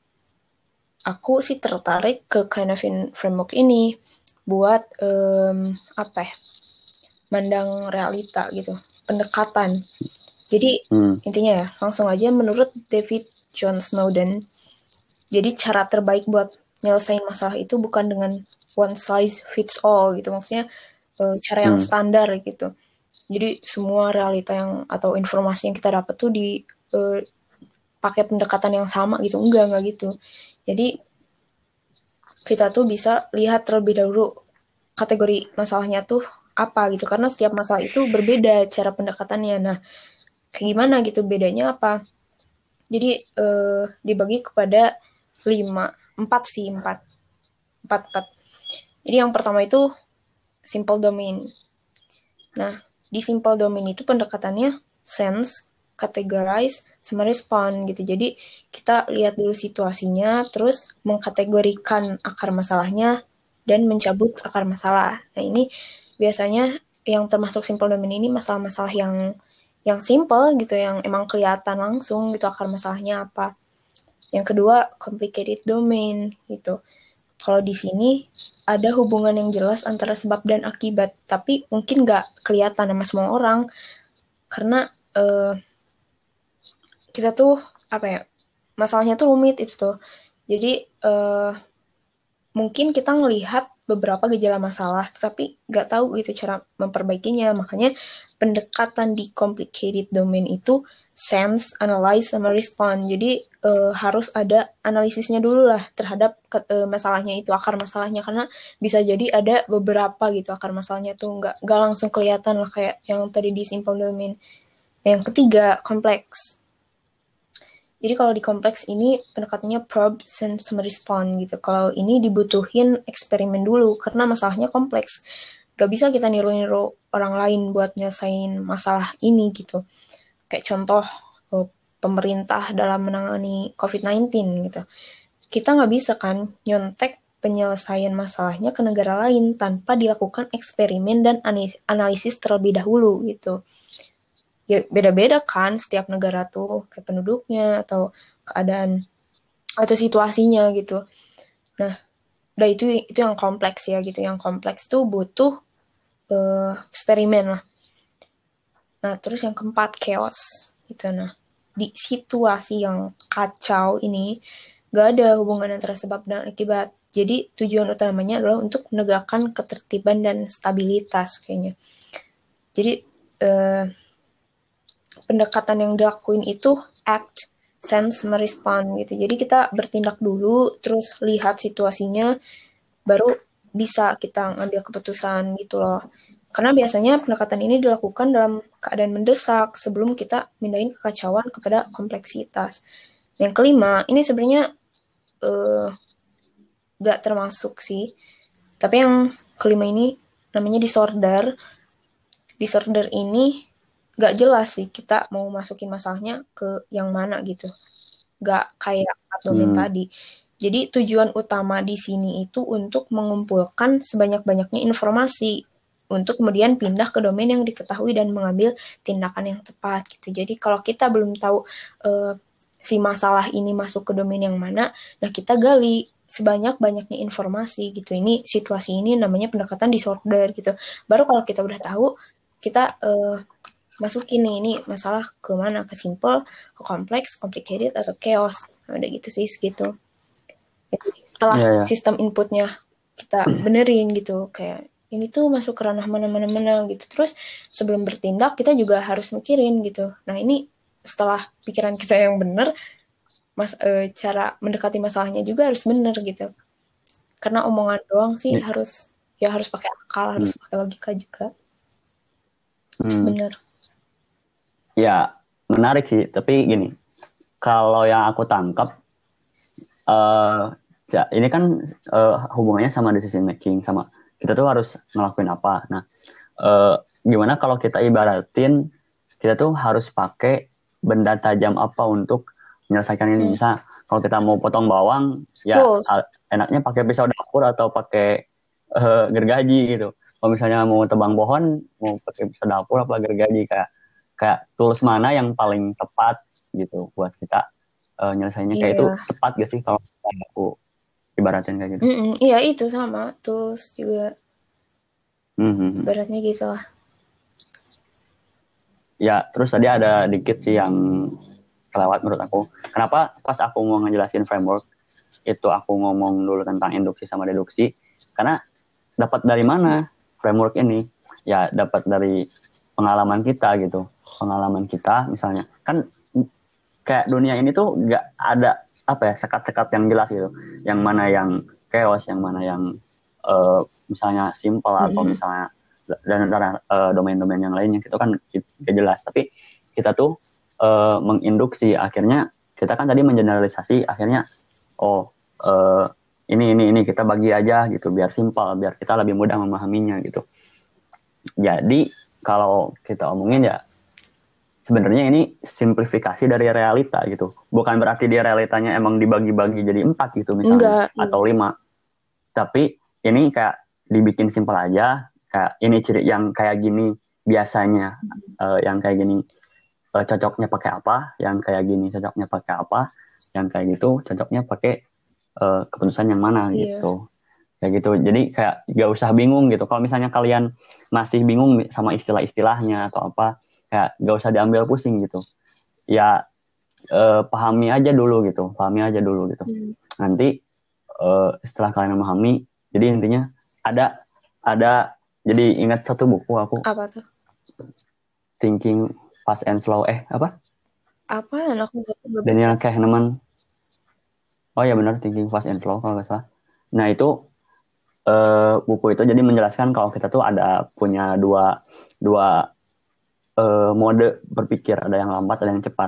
aku sih tertarik ke Cynefin Framework ini buat um, apa ya, mandang realita gitu, pendekatan. Jadi Hmm. intinya ya, langsung aja menurut David John Snowden, jadi cara terbaik buat nyelesain masalah itu bukan dengan one size fits all gitu, maksudnya uh, cara yang Hmm. standar gitu. Jadi semua realita yang atau informasi yang kita dapat tuh di uh, pakai pendekatan yang sama gitu, enggak enggak gitu. Jadi kita tuh bisa lihat terlebih dahulu kategori masalahnya tuh apa gitu, karena setiap masalah itu berbeda cara pendekatannya. Nah, kayak gimana gitu bedanya apa? Jadi eh, dibagi kepada lima, empat sih empat, empat empat. Jadi yang pertama itu simple domain. Nah, di simple domain itu pendekatannya sense, categorize, sama respond gitu. Jadi kita lihat dulu situasinya, terus mengkategorikan akar masalahnya dan mencabut akar masalah. Nah, ini biasanya yang termasuk simple domain ini masalah-masalah yang yang simple gitu, yang emang kelihatan langsung gitu akar masalahnya apa. Yang kedua, complicated domain gitu. Kalau di sini ada hubungan yang jelas antara sebab dan akibat, tapi mungkin nggak kelihatan sama semua orang karena uh, kita tuh apa ya, masalahnya tuh rumit itu tuh. Jadi uh, mungkin kita ngelihat beberapa gejala masalah, tapi nggak tahu gitu cara memperbaikinya. Makanya pendekatan di complicated domain itu sense, analyze, sama respond. Jadi uh, harus ada analisisnya dulu lah terhadap uh, masalahnya itu, akar masalahnya. Karena bisa jadi ada beberapa gitu akar masalahnya tuh nggak nggak langsung kelihatan lah kayak yang tadi di simple domain. Yang ketiga, kompleks. Jadi kalau di kompleks ini pendekatannya probe, sense, sama respond gitu. Kalau ini dibutuhin eksperimen dulu karena masalahnya kompleks. Gak bisa kita niru-niru orang lain buat nyelesain masalah ini gitu. Kayak contoh eh, pemerintah dalam menangani covid sembilan belas gitu. Kita nggak bisa kan nyontek penyelesaian masalahnya ke negara lain tanpa dilakukan eksperimen dan analisis terlebih dahulu gitu. Ya beda-beda kan setiap negara tuh kayak penduduknya atau keadaan atau situasinya gitu. Nah, udah itu itu yang kompleks ya gitu. Yang kompleks tuh butuh uh, eksperimen lah. Nah, terus yang keempat chaos gitu. Nah, di situasi yang kacau ini gak ada hubungan antara sebab dan akibat. Jadi tujuan utamanya adalah untuk menegakkan ketertiban dan stabilitas kayaknya. Jadi uh, pendekatan yang dilakuin itu act, sense, merespon gitu. Jadi kita bertindak dulu, terus lihat situasinya, baru bisa kita ngambil keputusan gitu loh. Karena biasanya pendekatan ini dilakukan dalam keadaan mendesak sebelum kita mindahin kekacauan kepada kompleksitas. Yang kelima, ini sebenarnya uh, gak termasuk sih. Tapi yang kelima ini namanya disorder. Disorder ini gak jelas sih kita mau masukin masalahnya ke yang mana gitu. Gak kayak domain hmm. tadi. Jadi tujuan utama di sini itu untuk mengumpulkan sebanyak-banyaknya informasi untuk kemudian pindah ke domain yang diketahui dan mengambil tindakan yang tepat gitu. Jadi kalau kita belum tahu uh, si masalah ini masuk ke domain yang mana, nah kita gali sebanyak-banyaknya informasi gitu. Ini situasi ini namanya pendekatan disorder gitu. Baru kalau kita udah tahu, kita uh, masukin nih ini masalah ke mana, ke simple, ke kompleks, complicated, atau chaos. Nah, udah gitu sih segitu. Jadi setelah yeah, yeah. sistem inputnya kita benerin gitu, kayak ini tuh masuk ke ranah mana-mana-mana gitu. Terus sebelum bertindak kita juga harus mikirin gitu. Nah ini setelah pikiran kita yang bener, mas e, cara mendekati masalahnya juga harus bener gitu. Karena omongan doang sih yeah. harus ya harus pakai akal, hmm. harus pakai logika juga. Harus hmm. bener. Ya, menarik sih. Tapi gini, kalau yang aku tangkap, uh, ya, ini kan uh, hubungannya sama decision making, sama kita tuh harus ngelakuin apa. Nah, uh, gimana kalau kita ibaratin, kita tuh harus pakai benda tajam apa untuk menyelesaikan ini. Hmm. Misal, kalau kita mau potong bawang, ya Tools. enaknya pakai pisau dapur atau pakai uh, gergaji gitu. Kalau misalnya mau tebang pohon, mau pakai pisau dapur apa gergaji, kayak kayak tools mana yang paling tepat gitu buat kita uh, nyelesainnya kayak yeah. itu tepat gak sih kalau aku ibaratin kayak gitu? Mm-mm, iya itu sama tools juga mm-hmm. ibaratnya gitu lah. Ya terus tadi ada dikit sih yang kelewat menurut aku. Kenapa pas aku mau ngejelasin framework itu aku ngomong dulu tentang induksi sama deduksi, karena dapat dari mana framework ini? Ya dapat dari pengalaman kita gitu. Pengalaman kita misalnya kan kayak dunia ini tuh nggak ada apa ya sekat-sekat yang jelas gitu, yang mana yang chaos, yang mana yang uh, misalnya simple mm-hmm. atau misalnya dan, dan uh, domain-domain yang lainnya gitu kan nggak jelas. Tapi kita tuh uh, menginduksi, akhirnya kita kan tadi mengeneralisasi, akhirnya oh uh, ini ini ini kita bagi aja gitu biar simple, biar kita lebih mudah memahaminya gitu. Jadi kalau kita omongin ya sebenarnya ini simplifikasi dari realita gitu. Bukan berarti dia realitanya emang dibagi-bagi jadi empat gitu misalnya. Enggak. Atau lima. Tapi ini kayak dibikin simpel aja. Kayak ini ciri yang kayak gini biasanya. Hmm. Uh, yang kayak gini uh, cocoknya pakai apa. Yang kayak gini cocoknya pakai apa. Yang kayak gitu cocoknya pakai uh, keputusan yang mana yeah. gitu. Kayak gitu. Jadi kayak gak usah bingung gitu. Kalau misalnya kalian masih bingung sama istilah-istilahnya atau apa, kayak gak usah diambil pusing gitu. Ya eh, pahami aja dulu gitu. Pahami aja dulu gitu. Hmm. Nanti eh, setelah kalian memahami, jadi intinya ada ada jadi ingat satu buku aku. Apa tuh? Thinking Fast and Slow. Eh apa? Apa? Aku Daniel Kahneman. Oh ya benar, Thinking Fast and Slow kalau nggak salah. Nah itu uh, buku itu jadi menjelaskan kalau kita tuh ada punya dua dua uh, mode berpikir, ada yang lambat, ada yang cepat.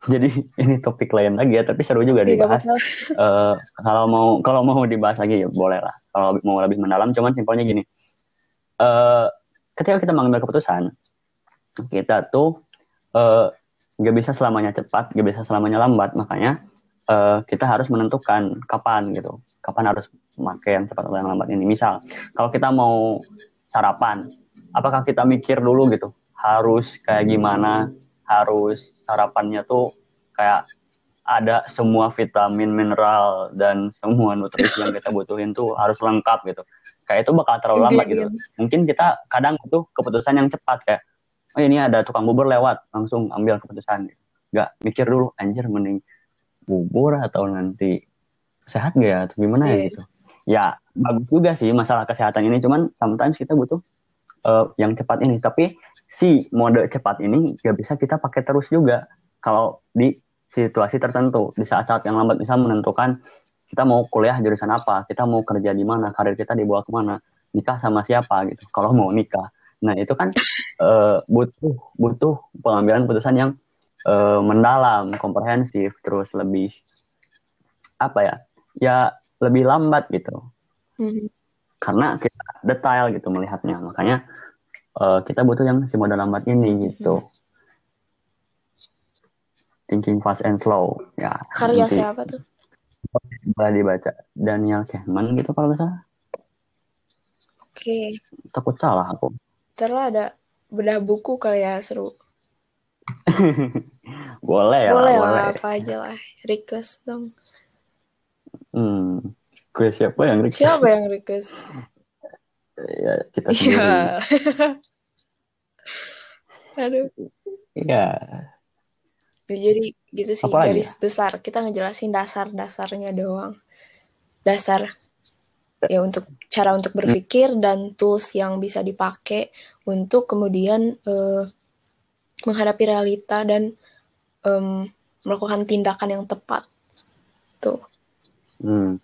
jadi ini topik lain lagi ya, tapi seru juga Oke, gak dibahas. apa-apa. Uh, kalau mau kalau mau dibahas lagi ya boleh lah. Kalau mau lebih mendalam, cuman simpelnya gini. Uh, ketika kita mengambil keputusan, kita tuh uh, gak bisa selamanya cepat, gak bisa selamanya lambat. Makanya uh, kita harus menentukan kapan gitu. Kapan harus memakai yang cepat atau yang lambat ini. Misal, kalau kita mau sarapan, apakah kita mikir dulu gitu, harus kayak gimana, harus sarapannya tuh kayak ada semua vitamin, mineral, dan semua nutrisi yang kita butuhin tuh harus lengkap gitu. Kayak itu bakal terlalu lambat gitu. Mungkin kita kadang butuh keputusan yang cepat kayak, oh ini ada tukang bubur lewat, langsung ambil keputusan. Gak mikir dulu, anjir mending bubur atau nanti sehat gak ya, atau gimana ya gitu. Ya bagus juga sih masalah kesehatan ini, cuman sometimes kita butuh uh, yang cepat ini. Tapi si mode cepat ini gak bisa kita pakai terus juga. Kalau di situasi tertentu, di saat-saat yang lambat, misal menentukan kita mau kuliah jurusan apa, kita mau kerja di mana, karir kita dibawa kemana, nikah sama siapa gitu. Kalau mau nikah, nah itu kan uh, butuh butuh pengambilan keputusan yang uh, mendalam, komprehensif, terus lebih apa ya, ya lebih lambat gitu. Hmm. Karena kita detail gitu melihatnya, makanya uh, kita butuh yang si mode lambat ini gitu. Hmm. Thinking Fast and Slow ya. Karya nanti siapa tuh? Boleh dibaca Daniel Kahneman gitu kalau nggak salah. Oke. Okay. Takut salah aku. Terus ada bedah buku kali ya, seru. boleh ya. Boleh lah, lah, boleh. Apa aja lah, request dong. Hmm, gue siapa yang request? Siapa yang request? Ya kita sendiri. Aduh. Iya. Jadi gitu sih, apa garis ya? Besar kita ngejelasin dasar-dasarnya doang. Dasar ya untuk cara untuk berpikir hmm. dan tools yang bisa dipakai untuk kemudian uh, menghadapi realita dan um, melakukan tindakan yang tepat. Tuh. Hmm.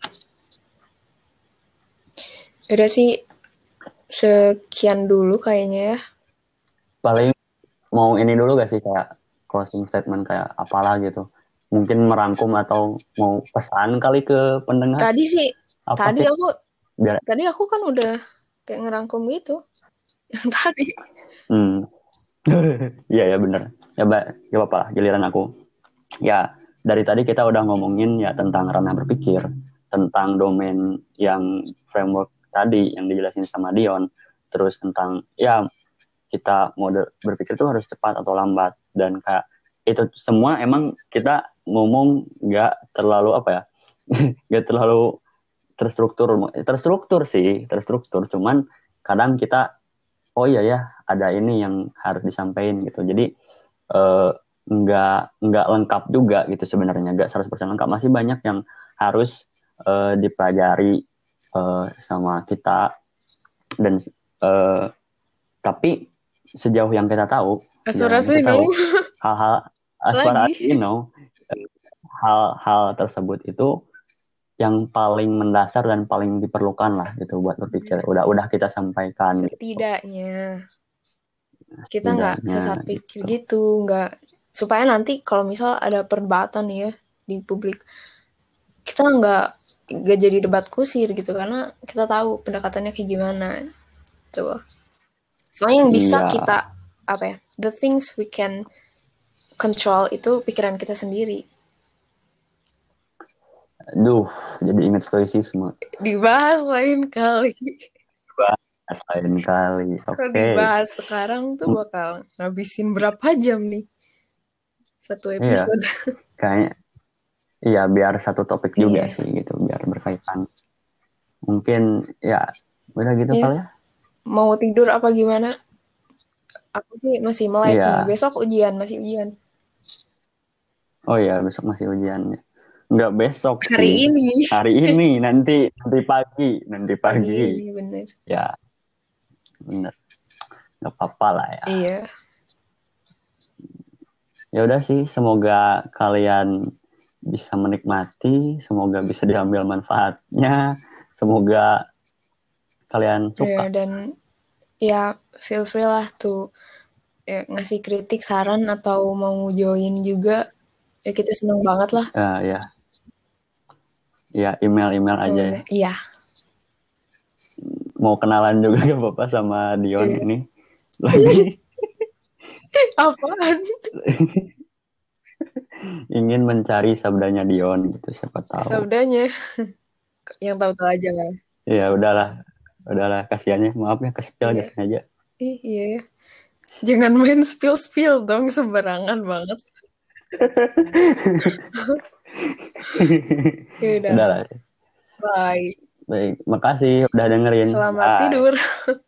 Udah sih sekian dulu kayaknya ya. Paling mau ini dulu gak sih kayak closing statement kayak apalah gitu. Mungkin merangkum atau mau pesan kali ke pendengar. Tadi sih, apa tadi sih? aku Biar... tadi aku kan udah kayak ngerangkum gitu. Yang tadi. Hmm. Iya ya bener. Ya Mbak, gak apa-apa lah giliran aku. Ya, dari tadi kita udah ngomongin ya tentang ranah berpikir, tentang domain yang framework tadi yang dijelasin sama Dion, terus tentang ya kita mode berpikir itu harus cepat atau lambat, dan kayak itu semua emang kita ngomong nggak terlalu apa ya, nggak terlalu terstruktur, terstruktur sih, terstruktur, cuman kadang kita oh iya ya ada ini yang harus disampaikan gitu, jadi eh, nggak nggak lengkap juga gitu sebenarnya, nggak seratus persen lengkap, masih banyak yang harus eh, dipelajari eh, sama kita, dan eh, tapi sejauh yang kita tahu, sejauh yang kita tahu hal-hal as far as you know, hal-hal tersebut itu yang paling mendasar dan paling diperlukan lah gitu buat berpikir. Udah udah kita sampaikan. Setidaknya gitu. Kita nggak sesat pikir gitu, gitu nggak, supaya nanti kalau misal ada perdebatan nih ya di publik, kita nggak nggak jadi debat kusir gitu, karena kita tahu pendekatannya kayak gimana tuh. Soalnya yang bisa iya. kita apa ya, the things we can control itu pikiran kita sendiri. Duh, jadi ingat stoicisme. Dibahas lain kali. Dibahas lain kali. Oke. Okay. Kalau dibahas sekarang tuh bakal ngabisin berapa jam nih? Satu episode. Iya. Kayaknya iya biar satu topik juga iya. sih gitu, biar berkaitan. Mungkin ya udah gitu iya. kali ya. Mau tidur apa gimana? Aku sih masih melek iya. nih. Besok ujian, masih ujian. Oh iya, besok masih ujian. Enggak besok hari sih. ini. Hari ini, nanti nanti pagi, nanti pagi. Pagi ini, bener. Ya, bener. Nggak apa-apa lah ya. Iya. Ya udah sih, semoga kalian bisa menikmati, semoga bisa diambil manfaatnya, semoga kalian suka. Iya, dan ya feel free lah tuh ya, ngasih kritik, saran, atau mau join juga Ya kita seneng banget lah. Uh, ya. Ya, email-email aja hmm, ya. Iya. Mau kenalan juga gak apa-apa sama Dion iya. ini. Lagi. Apaan? Ingin mencari sabdanya Dion gitu, siapa tahu. Sabdanya. Yang tahu-tahu aja lah. Ya udahlah. Udahlah, kasihannya. Maaf ya, kespill Iya. gak sengaja. Ih, iya. Jangan main spill-spill dong, sembarangan banget. Ya udah. Udahlah. Bye. Baik, makasih udah dengerin. Selamat Bye. tidur.